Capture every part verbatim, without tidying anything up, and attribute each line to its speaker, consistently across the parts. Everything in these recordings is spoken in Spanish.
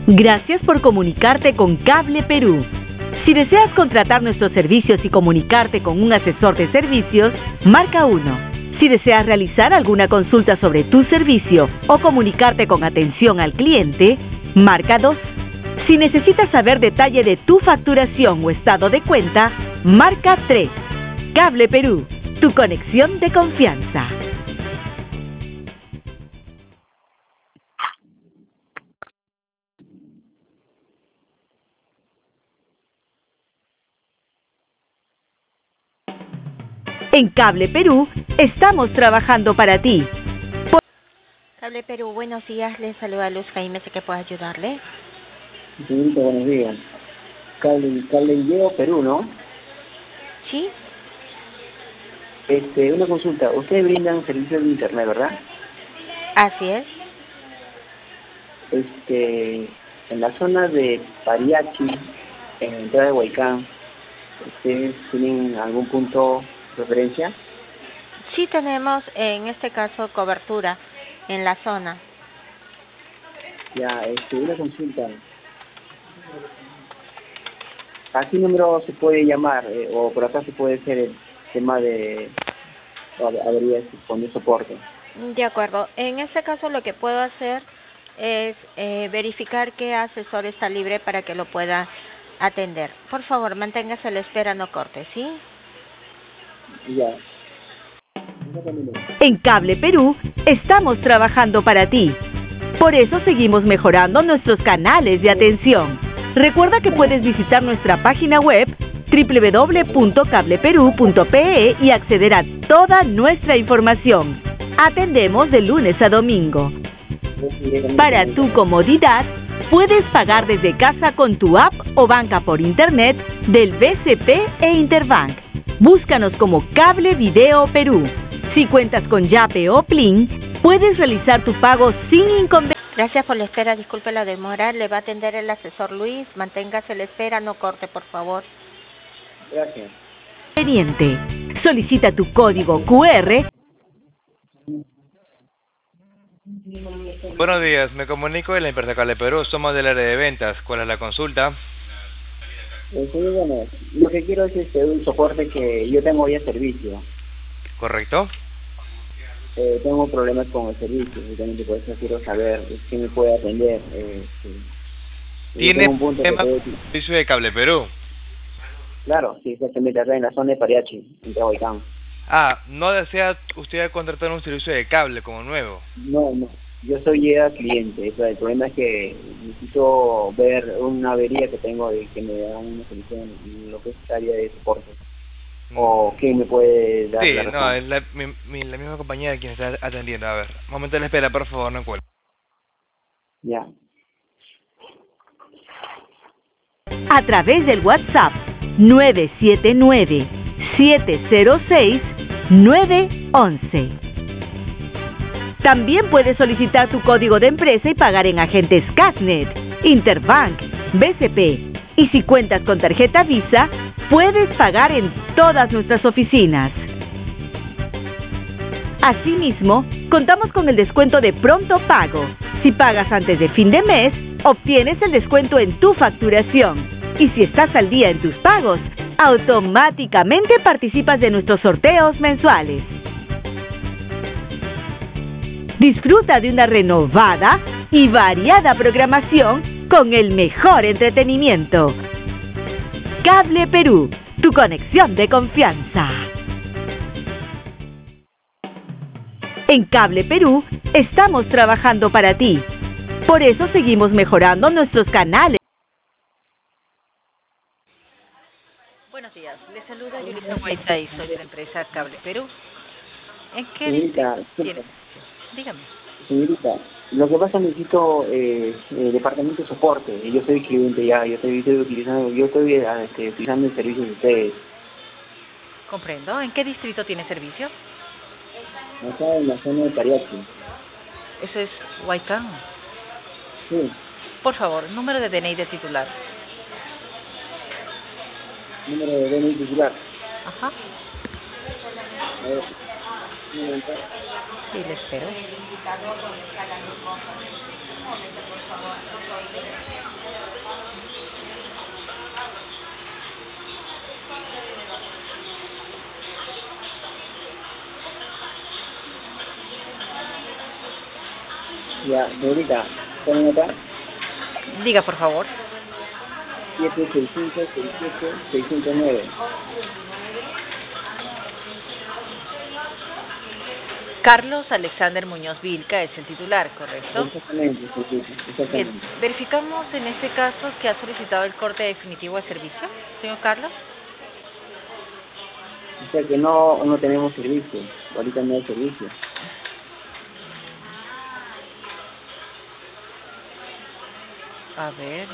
Speaker 1: Gracias por comunicarte con Cable Perú. Si deseas contratar nuestros servicios y comunicarte con un asesor de servicios, marca uno. Si deseas realizar alguna consulta sobre tu servicio o comunicarte con atención al cliente, marca dos. Si necesitas saber detalle de tu facturación o estado de cuenta, marca tres. Cable Perú, tu conexión de confianza. En Cable Perú, estamos trabajando para ti. Por...
Speaker 2: Cable Perú, buenos días. Les saluda Luz Jaime, sé que puedo ayudarle.
Speaker 3: Señorita, buenos días. Cable, Cable Video Perú, ¿no?
Speaker 2: ¿Sí?
Speaker 3: Este, una consulta. Ustedes brindan servicios de internet, ¿verdad?
Speaker 2: Así es.
Speaker 3: Este, en la zona de Pariachi, en la entrada de Huaycán, ¿ustedes tienen algún punto de referencia?
Speaker 2: Sí tenemos, en este caso, cobertura en la zona.
Speaker 3: Ya, este, una consulta. ¿A qué número se puede llamar? Eh, o por acá se puede hacer el tema de averías con el soporte.
Speaker 2: De acuerdo. En este caso lo que puedo hacer es eh, verificar qué asesor está libre para que lo pueda atender. Por favor, manténgase a la espera, no corte, ¿sí?
Speaker 3: Ya.
Speaker 1: En Cable Perú, estamos trabajando para ti. Por eso seguimos mejorando nuestros canales de atención. Recuerda que puedes visitar nuestra página web doble u doble u doble u punto cable perú punto pe e y acceder a toda nuestra información. Atendemos de lunes a domingo. Para tu comodidad, puedes pagar desde casa con tu app o banca por internet del B C P e Interbank. Búscanos como Cable Video Perú. Si cuentas con Yape o Plin, puedes realizar tu pago sin inconveniente.
Speaker 2: Gracias por la espera, disculpe la demora. Le va a atender el asesor Luis. Manténgase a la espera, no corte, por favor.
Speaker 3: Gracias.
Speaker 1: Solicita tu código cu erre.
Speaker 4: Buenos días, me comunico de la empresa Cable Perú, somos del área de ventas. ¿Cuál es la consulta?
Speaker 3: Eh, sí, bueno, lo que quiero es este, un soporte que yo tengo ya servicio.
Speaker 4: ¿Correcto?
Speaker 3: Eh, tengo problemas con el servicio, justamente por eso quiero saber si me puede atender. Eh, sí.
Speaker 4: ¿Tiene
Speaker 3: un punto
Speaker 4: tema
Speaker 3: puede...
Speaker 4: servicio de Cable Perú?
Speaker 3: Claro, sí, exactamente, acá en la zona de Pariachi, en Tehuacán.
Speaker 4: Ah, ¿no desea usted contratar un servicio de cable como nuevo?
Speaker 3: No, no, yo soy ya cliente, o sea, el problema es que necesito ver una avería que tengo y que me da una solución en lo que es área de soporte.
Speaker 4: Mm.
Speaker 3: ¿O quién me puede dar
Speaker 4: Sí,
Speaker 3: la
Speaker 4: no,
Speaker 3: razón?
Speaker 4: es la, mi, mi- la misma compañía quien está atendiendo. A ver, un momento de la espera, por favor, no cuelgue.
Speaker 3: Ya.
Speaker 1: A través del WhatsApp nueve siete nueve, siete cero seis, nueve once. También puedes solicitar tu código de empresa y pagar en agentes Casnet, Interbank, B C P. Y si cuentas con tarjeta Visa, puedes pagar en todas nuestras oficinas. Asimismo, contamos con el descuento de pronto pago. Si pagas antes de fin de mes, obtienes el descuento en tu facturación. Y si estás al día en tus pagos, automáticamente participas de nuestros sorteos mensuales. Disfruta de una renovada y variada programación con el mejor entretenimiento. Cable Perú, tu conexión de confianza. En Cable Perú, estamos trabajando para ti. Por eso seguimos mejorando nuestros canales.
Speaker 5: Buenos días, les saluda Yulisa Guaitay, soy de la empresa Cable Perú. ¿En qué
Speaker 3: Señorita,
Speaker 5: distrito tiene? Dígame.
Speaker 3: señorita, lo que pasa necesito eh, el departamento de soporte. Yo soy cliente ya, yo estoy, estoy utilizando, yo estoy eh, este, utilizando el servicio de ustedes.
Speaker 5: Comprendo. ¿En qué distrito tiene servicio?
Speaker 3: Acá en la zona de Pariachi.
Speaker 5: Eso es Huaycán.
Speaker 3: Sí,
Speaker 5: Por favor, número de D N I de titular.
Speaker 3: número de D N I titular.
Speaker 5: Ajá.
Speaker 3: A ver, un momento.
Speaker 5: Sí, le espero.
Speaker 3: Ya, señorita, ¿pueden notar?
Speaker 5: Diga, por favor.
Speaker 3: siete seis cinco seis siete seis cinco nueve.
Speaker 5: Carlos Alexander Muñoz Vilca es el titular, ¿correcto?
Speaker 3: Exactamente, señorita, exactamente.
Speaker 5: Bien, verificamos en este caso que ha solicitado el corte definitivo de servicio, señor Carlos.
Speaker 3: O sea que no, no tenemos servicio, ahorita no hay servicio.
Speaker 5: A ver.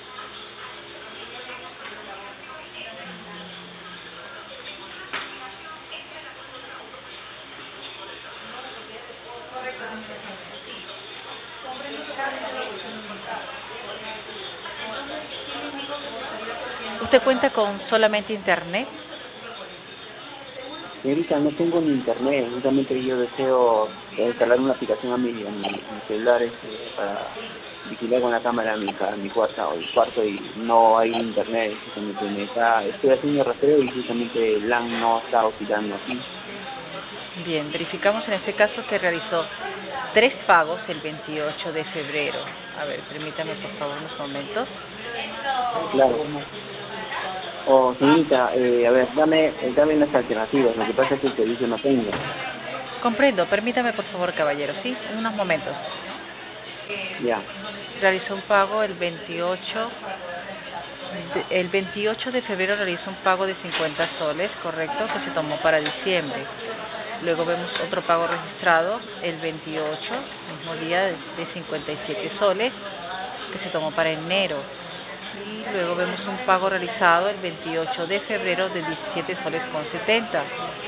Speaker 5: ¿Usted cuenta con solamente internet?
Speaker 3: Señorita, no tengo ni internet, justamente yo deseo instalar una aplicación a mi, a mi, a mi celular este, para vigilar con la cámara a mi, a mi cuarto, el cuarto y no hay internet, justamente me está, estoy haciendo rastreo y justamente el LAN no está oscilando aquí.
Speaker 5: Bien, verificamos en este caso que realizó tres pagos el veintiocho de febrero. A ver, permítame por favor unos momentos.
Speaker 3: Claro. Oh, señorita, eh, a ver, dame, dame las alternativas, lo que pasa es que el servicio no tengo.
Speaker 5: Comprendo, permítame por favor, caballero, ¿sí? En unos momentos.
Speaker 3: Ya.
Speaker 5: Realizó un pago el veintiocho, de, el veintiocho de febrero realizó un pago de cincuenta soles, correcto, que se tomó para diciembre. Luego vemos otro pago registrado el veintiocho, mismo día, de, de cincuenta y siete soles, que se tomó para enero. Y luego vemos un pago realizado el veintiocho de febrero de diecisiete soles con setenta.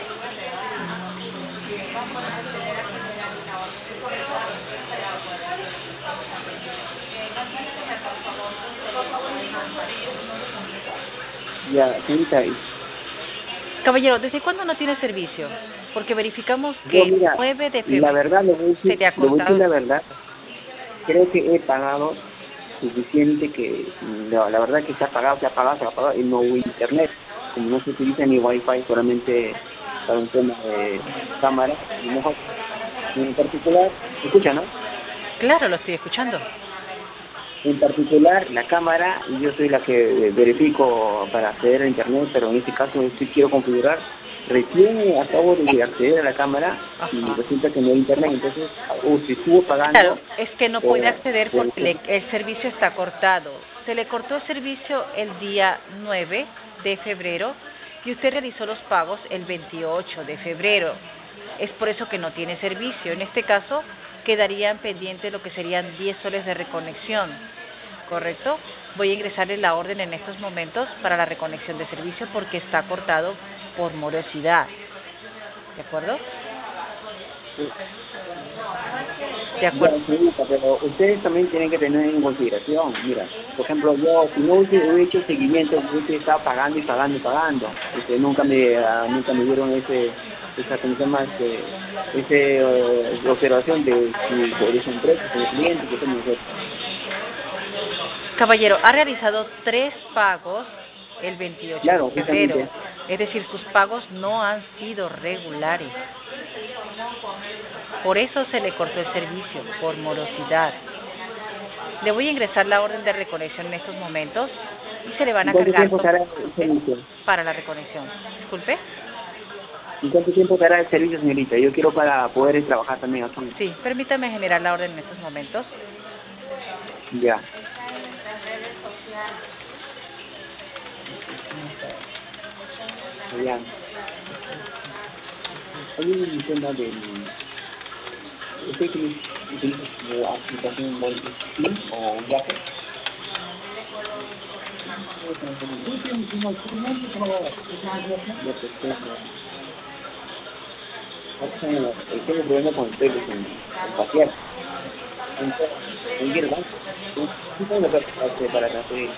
Speaker 3: Ya, señorita.
Speaker 5: Caballero, ¿desde cuándo no tiene servicio? Porque verificamos que
Speaker 3: Yo, mira,
Speaker 5: el nueve de febrero
Speaker 3: la verdad, le voy a decir,
Speaker 5: se le ha
Speaker 3: le voy a decir
Speaker 5: cortado.
Speaker 3: la verdad, creo que he pagado suficiente que, la, la verdad que se ha pagado, se ha pagado, se ha pagado y no hubo internet, como no se utiliza ni wifi, solamente para un tema de cámara, y mejor, en particular, ¿se escucha, no?
Speaker 5: Claro, lo estoy escuchando.
Speaker 3: En particular, la cámara, yo soy la que verifico para acceder a internet, pero en este caso sí quiero configurar. Recién acabo de acceder a la cámara y
Speaker 5: Ajá.
Speaker 3: resulta que no hay internet, entonces, uh, si estuvo pagando...
Speaker 5: Claro, es que no puede
Speaker 3: o-
Speaker 5: acceder
Speaker 3: o-
Speaker 5: porque le- el servicio está cortado. Se le cortó el servicio el día nueve de febrero y usted realizó los pagos el veintiocho de febrero. Es por eso que no tiene servicio. En este caso, quedarían pendientes lo que serían diez soles de reconexión, ¿correcto? Voy a ingresarle la orden en estos momentos para la reconexión de servicio porque está cortado por morosidad. ¿De acuerdo? De acuerdo.
Speaker 3: Ya, señorita, pero ustedes también tienen que tener en consideración, mira, por ejemplo, yo si no hubiese, hubiese hecho seguimiento, hubiese estado pagando y pagando y pagando, este, nunca me ah, nunca me dieron ese esa ¿cómo se llama? Este, ese eh, observación de si de su empresa, de su cliente, que somos nosotros.
Speaker 5: Caballero, ha realizado tres pagos el veintiocho
Speaker 3: Claro,
Speaker 5: de febrero.
Speaker 3: justamente.
Speaker 5: Es decir, sus pagos no han sido regulares. Por eso se le cortó el servicio, por morosidad. Le voy a ingresar la orden de reconexión en estos momentos y se le van a
Speaker 3: ¿Cuánto
Speaker 5: cargar
Speaker 3: tiempo estará el servicio?
Speaker 5: para la reconexión. Disculpe.
Speaker 3: ¿Y cuánto tiempo estará el servicio, señorita? Yo quiero para poder trabajar también aquí.
Speaker 5: Sí, permítame generar la orden en estos momentos.
Speaker 3: Ya. Ya. Hay un tema del... ¿Usted utiliza su aplicación Steam o Yahoo? Tengo problema con el teléfono, en pasear. Entonces, en el banco, ¿qué tengo que hacer para transferir?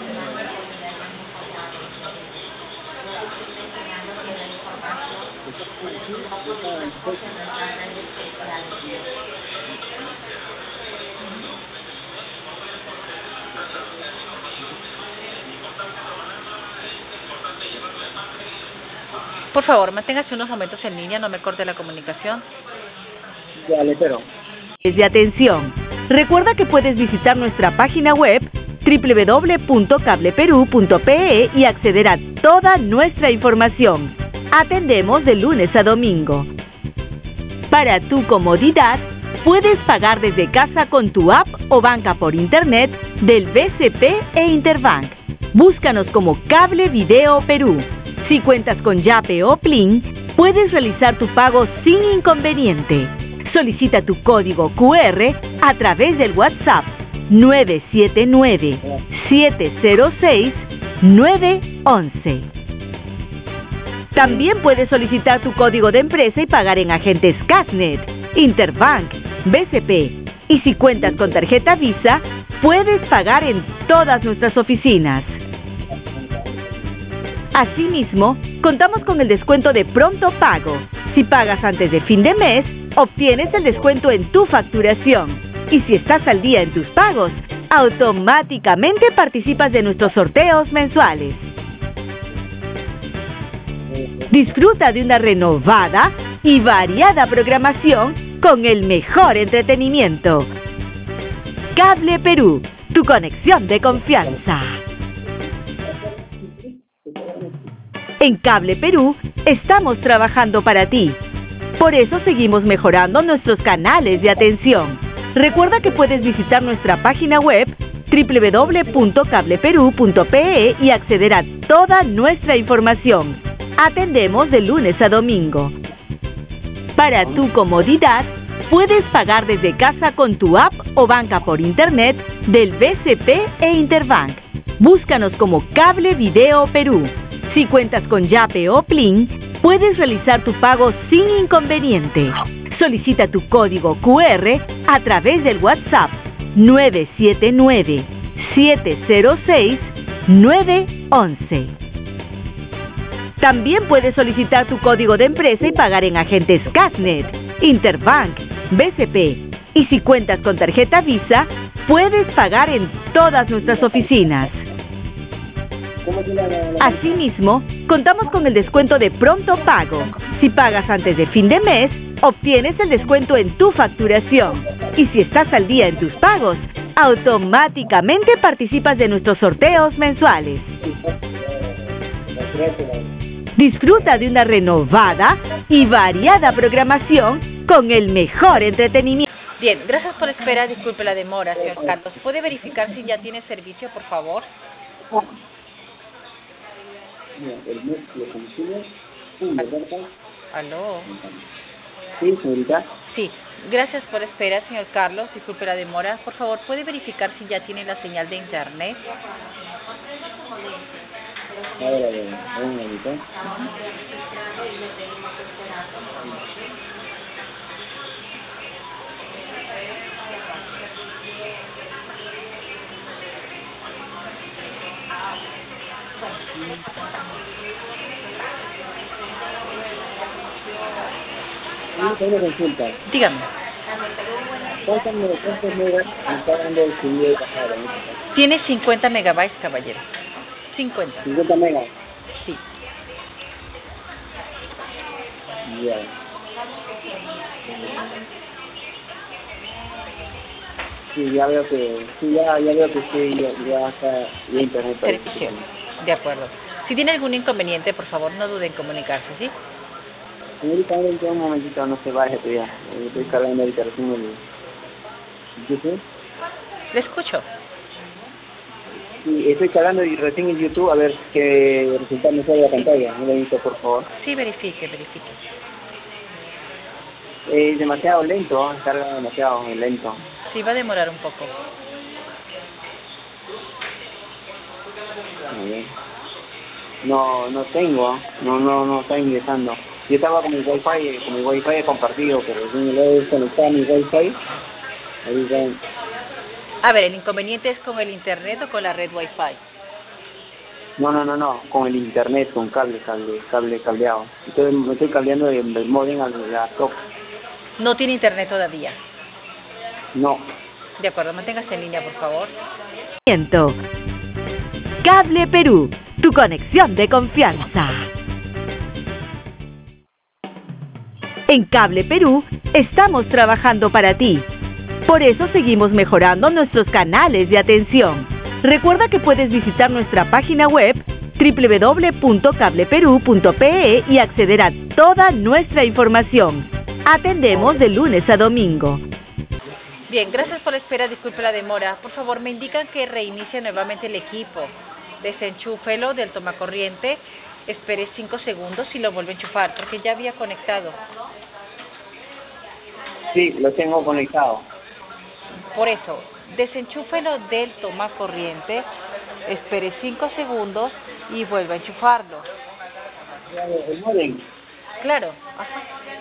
Speaker 5: Por favor, manténgase unos momentos en línea, no me corte la comunicación.
Speaker 3: Ya, le espero.
Speaker 1: de atención. Recuerda que puedes visitar nuestra página web doble u doble u doble u punto cable perú punto pe e y acceder a toda nuestra información. Atendemos de lunes a domingo. Para tu comodidad, puedes pagar desde casa con tu app o banca por internet del B C P e Interbank. Búscanos como Cable Video Perú. Si cuentas con Yape o Plin, puedes realizar tu pago sin inconveniente. Solicita tu código cu erre a través del WhatsApp nueve siete nueve, siete cero seis, nueve once. También puedes solicitar tu código de empresa y pagar en agentes Casnet, Interbank, B C P. Y si cuentas con tarjeta Visa, puedes pagar en todas nuestras oficinas. Asimismo, contamos con el descuento de pronto pago. Si pagas antes de fin de mes, obtienes el descuento en tu facturación. Y si estás al día en tus pagos, automáticamente participas de nuestros sorteos mensuales. Disfruta de una renovada y variada programación con el mejor entretenimiento. Cable Perú, tu conexión de confianza. En Cable Perú estamos trabajando para ti. Por eso seguimos mejorando nuestros canales de atención. Recuerda que puedes visitar nuestra página web doble u doble u doble u punto cable perú punto pe e y acceder a toda nuestra información. Atendemos de lunes a domingo. Para tu comodidad, puedes pagar desde casa con tu app o banca por internet del B C P e Interbank. Búscanos como Cable Video Perú. Si cuentas con Yape o Plin, puedes realizar tu pago sin inconveniente. Solicita tu código cu erre a través del WhatsApp nueve siete nueve, siete cero seis, nueve once. También puedes solicitar tu código de empresa y pagar en agentes Casnet, Interbank, B C P. Y si cuentas con tarjeta Visa, puedes pagar en todas nuestras oficinas. Asimismo, contamos con el descuento de pronto pago. Si pagas antes de fin de mes, obtienes el descuento en tu facturación. Y si estás al día en tus pagos, automáticamente participas de nuestros sorteos mensuales. Disfruta de una renovada y variada programación con el mejor entretenimiento.
Speaker 5: Bien, gracias por la espera. Disculpe la demora, señor Carlos. ¿Puede verificar si ya tiene servicio, por favor?
Speaker 3: El mes lo consume un ¿verdad?
Speaker 5: ¿Aló?
Speaker 3: Sí, señorita.
Speaker 5: Sí, gracias por la espera, señor Carlos. Disculpe la demora. Por favor, ¿puede verificar si ya tiene la señal de internet?
Speaker 3: Ahora, un momento. Una consulta.
Speaker 5: Dígame.
Speaker 3: ¿Cuántos megas me está dando el subida y bajada?
Speaker 5: Tiene cincuenta megabytes, caballero. cincuenta.
Speaker 3: cincuenta megas.
Speaker 5: Sí.
Speaker 3: Ya. Sí, ya veo que, sí, ya, ya veo que sí, ya, ya está, ya internet.
Speaker 5: Servicio. De acuerdo. Si tiene algún inconveniente, por favor, no duden en comunicarse, ¿sí?
Speaker 3: Señorita, ahorita un momentito, no se vaya todavía. Estoy cargando ahorita recién el YouTube.
Speaker 5: Le escucho.
Speaker 3: Sí, estoy cargando y recién en YouTube a ver qué resultado me sale la pantalla. Un momentito, por favor.
Speaker 5: Sí, verifique, verifique.
Speaker 3: Es demasiado lento, ¿eh? Carga demasiado lento.
Speaker 5: Sí, va a demorar un poco.
Speaker 3: Muy bien. No, no tengo, no, no, no está ingresando. Yo estaba con mi wifi, con mi wifi compartido, pero si me lo he desconectado mi wifi, ahí va.
Speaker 5: A ver, ¿el inconveniente es con el internet o con la red Wi-Fi?
Speaker 3: No, no, no, no, con el internet, con cable, cable, cable cableado. Entonces me estoy cambiando del, del modem al laptop.
Speaker 5: No tiene internet todavía.
Speaker 3: No.
Speaker 5: De acuerdo, manténgase en línea, por favor.
Speaker 1: Cable Perú, tu conexión de confianza. En Cable Perú estamos trabajando para ti. Por eso seguimos mejorando nuestros canales de atención. Recuerda que puedes visitar nuestra página web doble u doble u doble u punto cable perú punto pe e y acceder a toda nuestra información. Atendemos de lunes a domingo.
Speaker 5: Bien, gracias por la espera, disculpe la demora. Por favor, me indican que reinicie nuevamente el equipo. Desenchúfelo del tomacorriente, espere cinco segundos y lo vuelve a enchufar, porque ya había conectado.
Speaker 3: Sí, lo tengo conectado.
Speaker 5: Por eso, desenchúfelo del tomacorriente, espere cinco segundos y vuelva a enchufarlo.
Speaker 3: ¿El módem?
Speaker 5: Claro. Ajá.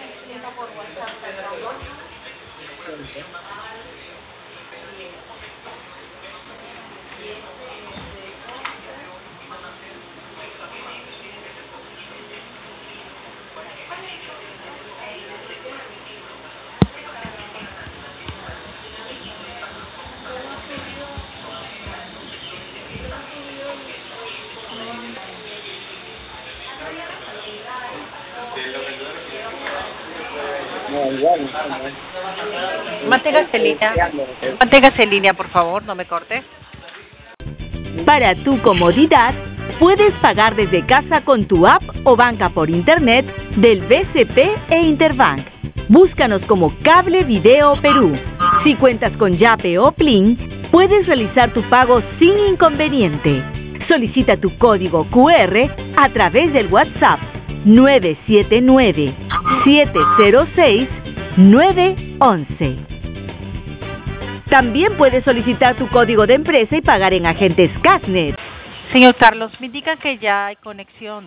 Speaker 3: No, igual, no, no.
Speaker 5: Manténgase en línea. Manténgase en línea, por favor, no me corte.
Speaker 1: Para tu comodidad, puedes pagar desde casa con tu app o banca por internet del B C P e Interbank. Búscanos como Cable Video Perú. Si cuentas con Yape o Plin, puedes realizar tu pago sin inconveniente. Solicita tu código Q R a través del WhatsApp nueve siete nueve, siete cero seis, nueve once. También puedes solicitar tu código de empresa y pagar en agentes Casnet.
Speaker 5: Señor Carlos, me indican que ya hay conexión.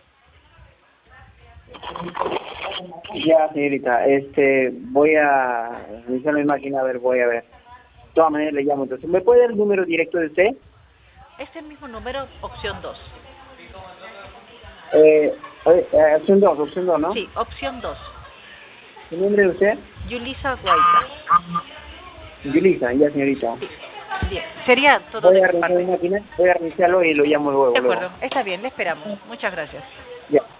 Speaker 3: Ya, señorita, este, voy a revisar mi máquina, a ver, voy a ver. De todas maneras le llamo. Entonces, ¿me puede dar el número directo de usted?
Speaker 5: Este mismo número, opción dos.
Speaker 3: Eh, eh, opción dos, opción dos, ¿no?
Speaker 5: Sí, opción dos.
Speaker 3: ¿El nombre de usted?
Speaker 5: Yulisa Guaita.
Speaker 3: Yulisa, ya, señorita.
Speaker 5: Sí. Bien, sería todo
Speaker 3: Voy
Speaker 5: de
Speaker 3: a
Speaker 5: mi
Speaker 3: revisar mi
Speaker 5: parte.
Speaker 3: máquina, voy a reiniciarlo y lo llamo luego.
Speaker 5: De
Speaker 3: luego.
Speaker 5: acuerdo, está bien, le esperamos. Muchas gracias.
Speaker 3: Ya.